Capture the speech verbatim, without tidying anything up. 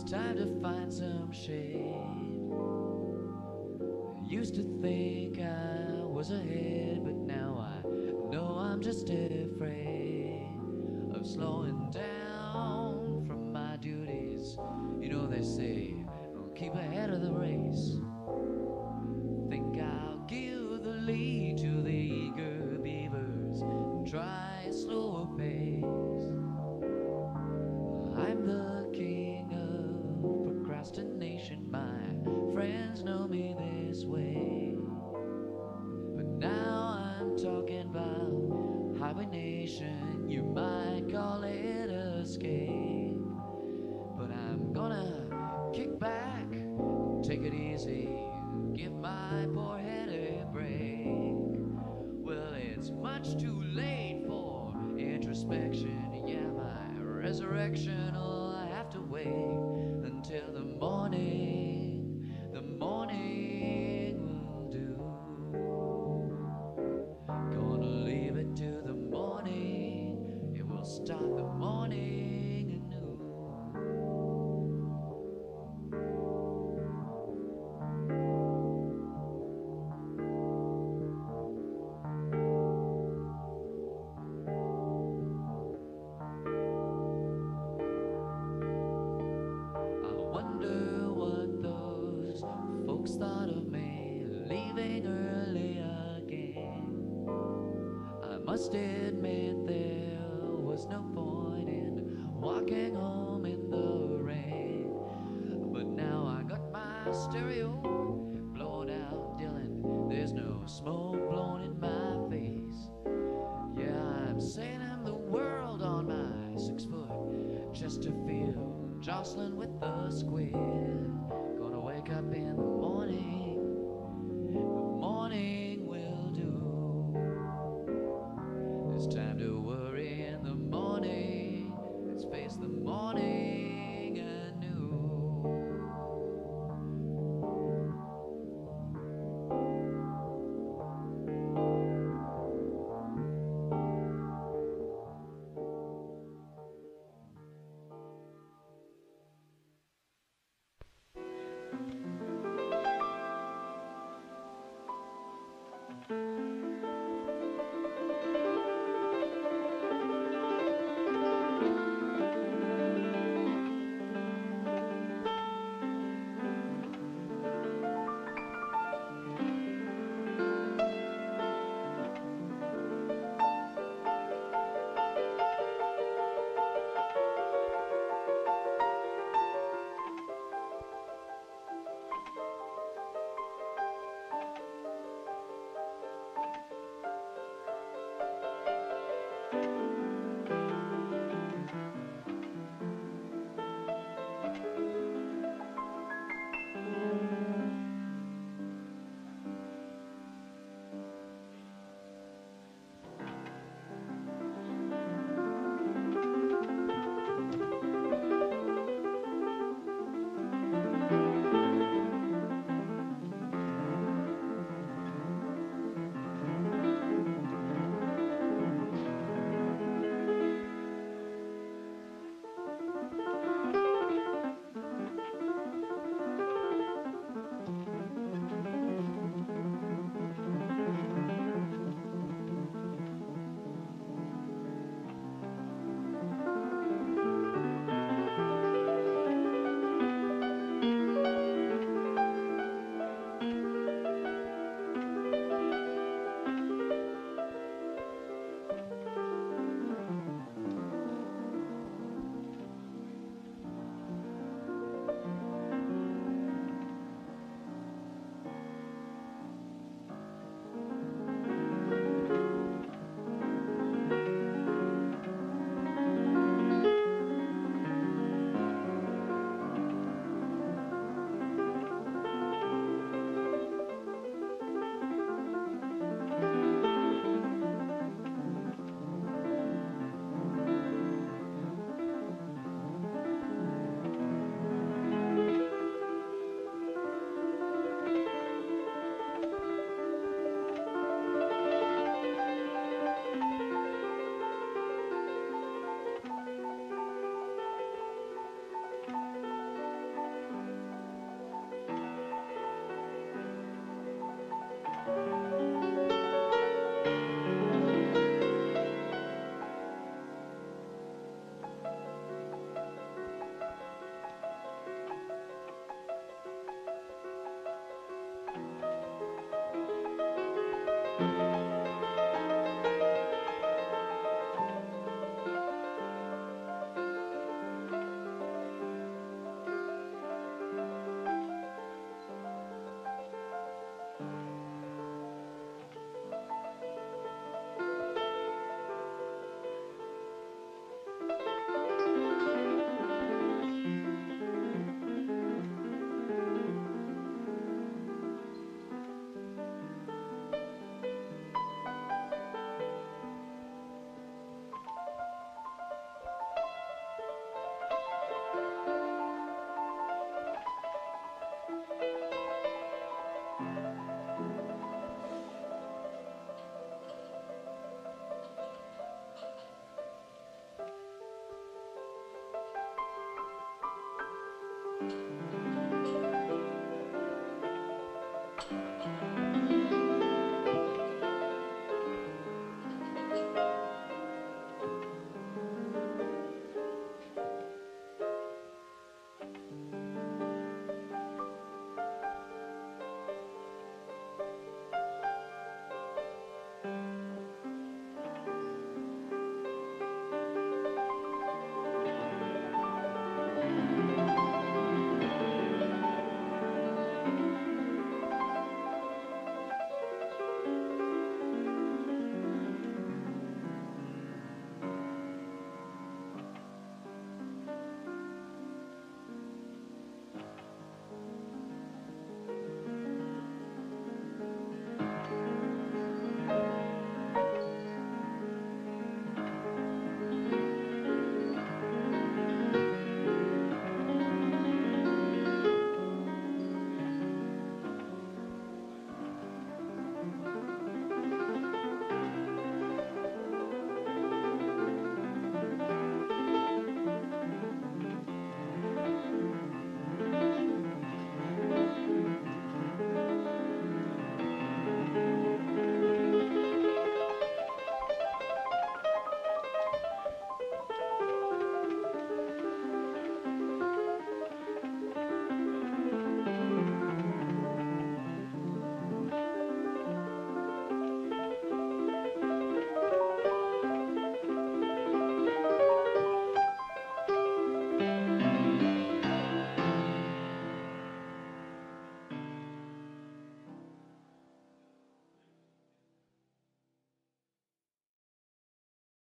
time to find some shade. Used to think I was ahead, but now I know I'm just afraid of slowing down from my duties. You know they say, keep ahead of the race. Think I'll give the lead to the eager beavers and try a slower pace. I'm the king of procrastination, my friends know me this way. But now I'm talking about hibernation, you might call it escape. But I'm gonna kick back, take it easy, give my poor head a break. Well, it's much too late for introspection, yeah, my resurrection will have to wait until the morning, the morning will do. Gonna leave it to the morning, it will start the morning anew. Folks thought of me leaving early again. I must admit there was no point in walking home in the rain. But now I got my stereo blowing out Dylan. There's no smoke blowing in my face. Yeah, I'm sailing the world on my six foot just to feel jostling with the squid. Gonna wake up in the